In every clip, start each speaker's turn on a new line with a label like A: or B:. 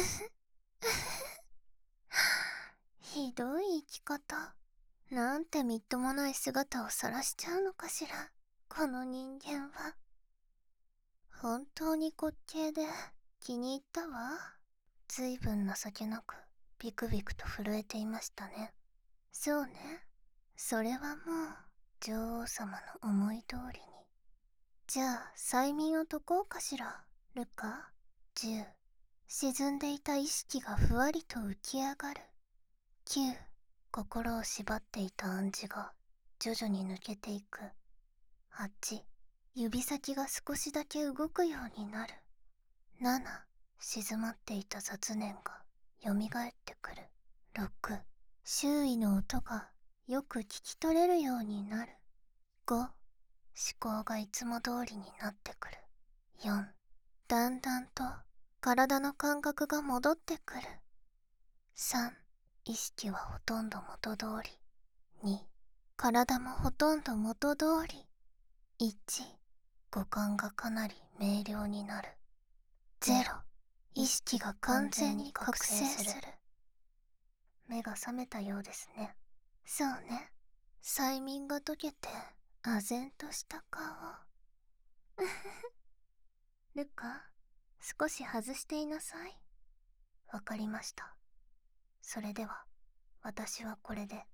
A: ひどい生き方。なんてみっともない姿を晒しちゃうのかしら、この人間は。本当に滑稽で気に入ったわ。ずいぶん情けなくビクビクと震えていましたね。そうね。それはもう女王様の思い通りに。じゃあ催眠を解こうかしら、ルカ。10。沈んでいた意識がふわりと浮き上がる。9。心を縛っていた暗示が徐々に抜けていく。8。指先が少しだけ動くようになる。7。静まっていた雑念が蘇ってくる。6。周囲の音がよく聞き取れるようになる。5。思考がいつも通りになってくる。4。だんだんと体の感覚が戻ってくる。3。意識はほとんど元通り。2。体もほとんど元通り。1。五感がかなり明瞭になる。0。意識が完全に覚醒する。目が覚めたようですね。そうね。催眠が解けて、唖然とした顔。ルカ、少し外していなさい。わかりました。それでは、私はこれで。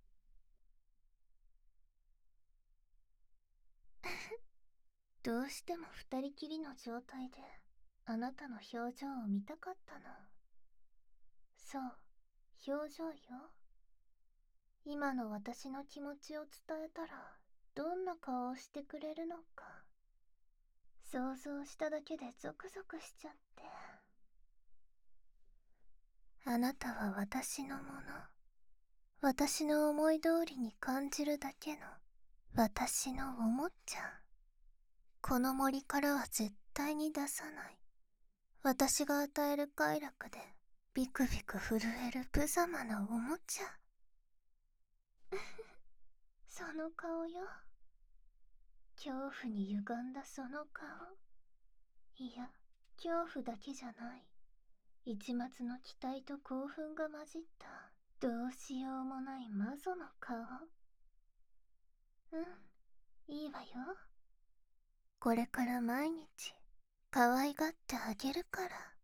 A: どうしても二人きりの状態で、あなたの表情を見たかったの。そう、表情よ。今の私の気持ちを伝えたら、どんな顔をしてくれるのか。想像しただけでゾクゾクしちゃって。あなたは私のもの。私の思い通りに感じるだけの私のおもちゃ。この森からは絶対に出さない。私が与える快楽でビクビク震える無様なおもちゃ。その顔よ。恐怖に歪んだその顔。いや、恐怖だけじゃない。一末の期待と興奮が混じったどうしようもない魔女の顔。いいわよ。これから毎日可愛がってあげるから。